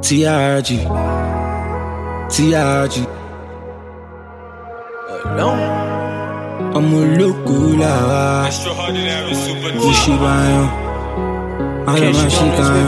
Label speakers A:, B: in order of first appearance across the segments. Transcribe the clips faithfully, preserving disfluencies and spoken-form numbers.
A: T R G, T R G. I'm a local la. Ishibayo, I love my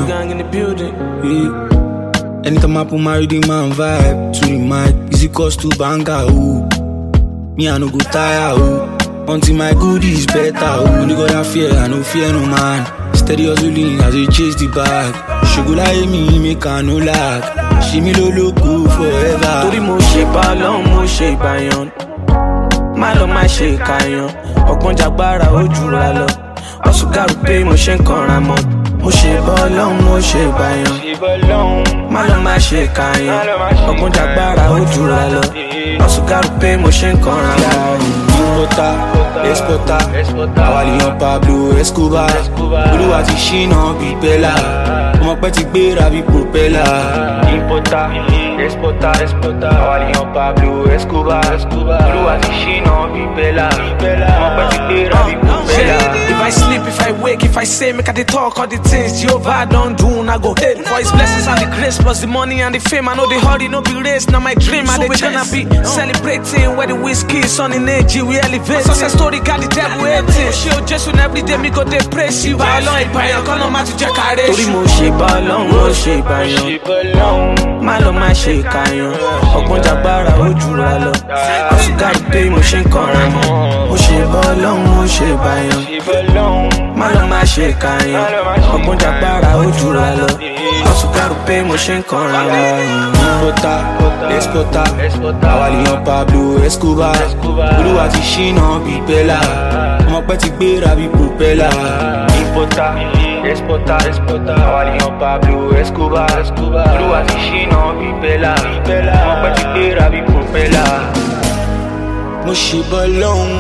A: shit. Anytime I put my reading man vibe to the mic, is it cost to banga? Ooh, me I no go tire. Ooh, until my goodies better. Ooh, only got that fear, I no fear no man. Steady hustling as I chase the bag. Sugar like me, make I no lag. She me lo loco forever.
B: Torí mo ṣe ballon, mo ṣe ìbàyàn. Má lọ má ṣe ìkàyàn. Ọgbọ́n jagbára ó jura lọ. Ọ̀ṣùgàrù pé mo ṣe ń kanra mọ́. Mo ṣe ballon, mo ṣe ìbàyàn. Má lọ má ṣe ìkàyàn. Ọgbọ́n jagbára ó jura lọ. Ọ̀ṣùgàrù pé mo ṣe ń kanra mọ́.
A: Importa, exporta, Awaliyan Pablo Escobar. Olúwa ti ṣínà bí bẹ́là, ọmọ pẹ́ ti gbéra bí propeller. Importa, exporta, Awaliyan Pablo Escobar. Olúwa ti ṣínà bí bẹ́là, ọmọ pẹ́ ti gbéra bí propeller.
B: If I sleep, if I wake, if I say make I dey talk all the things Jehovah don't do, I go hate. For his blessings and the grace, plus the money and the fame. I know the hurry, no be race, now my dream. I dey gonna be celebrating where the whiskey is on in age, we elevate. Success story got the devil hating. Show just when every day me go dey praise you. Ballon ìbàyàn, kọ́ ló má tún jẹ́ ká rẹ̀ ṣù. Torí mo ṣe ballon, mo ṣe ìbàyàn. Má lọ má ṣe ìkàyàn. Ọgbọ́n jagbára ó jura lọ. Ọ̀ṣùgàrù pé mo ṣe ń kanra mọ́. Mo ṣe ballon, mo ṣe ìbàyàn. Má lọ má ṣe ìkàyàn. Ọgbọ́n jagbára ó jura lọ. Ọ̀ṣùgàrù pé mo ṣe ń kanra mọ́.
A: Importa, exporta, Awaliyan Pablo Escobar. Olúwa ti ṣínà bí bẹ́là, ọmọ pẹ́ ti gbéra bí propeller. Importa, exporta, Awaliyan Pablo Escobar. Olúwa ti ṣínà bí bẹ́là, ọmọ pẹ́ ti gbéra bí propeller. Mo ṣe ballon,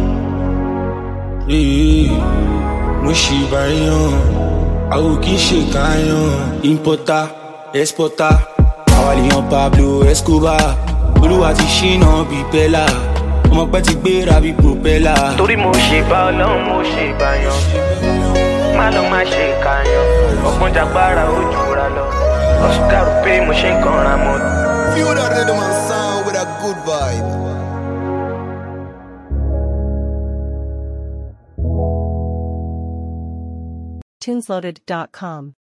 A: mo ṣe ìbàyàn, àwọn kì í ṣe káyàn. Importa, exporta, Awaliyan Pablo Escobar. Olúwa ti ṣínà bí bẹ́là, ọmọ pẹ́ ti gbéra bí propeller.
B: Torí mo ṣe ballon, mo ṣe ìbàyàn. Má lọ má ṣe ìkàyàn. Ọgbọ́n jagbára ó jura lọ. Ọ̀ṣùgàrù pé mo ṣe ń kanra mọ́.
C: Feel that rhythm and sound with a good vibe.
D: tunesloaded dot com